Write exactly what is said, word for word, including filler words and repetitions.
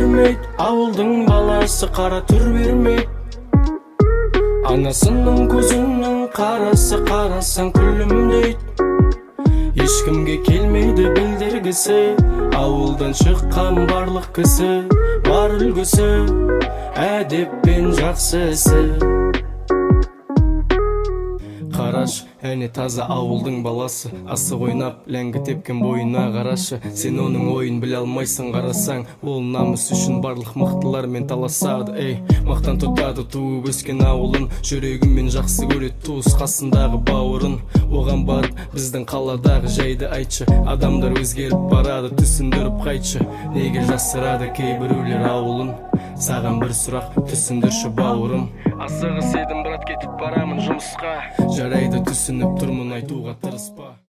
бермейт, ауылдың баласы қара түр бермейт. Анасының көзінің қарасы қарасаң күлімдейт. Ешкімге келмейді білдіргісі, ауылдан шыққан барлық кісі бар үлгісі, әдеп пен жақсы ісі. Қараш, әне таза ауылдың баласы, асық ойнап, ләңгі тепкен бойына қарашы. Сен оның ойын біле алмайсың, қарасаң, ол намыс үшін барлық мықтылармен таласады. Эй, мақтан тұтады туып өскен ауылын, жүрегіммен жақсы көрет туыс қасындағы бауырын. Оған барып, біздің қаладағы жайды айтшы, адамдар өзгеріп барады, түсіндіріп қайтшы. Неге жасырады кейбіреулер ауылын? Саған бір сұрақ, түсіндірші бауырым. Асығыс едім брат, кетіп барамын жұмысқа. Жарайды, түсініп тұрмын, айтуға тырыспа.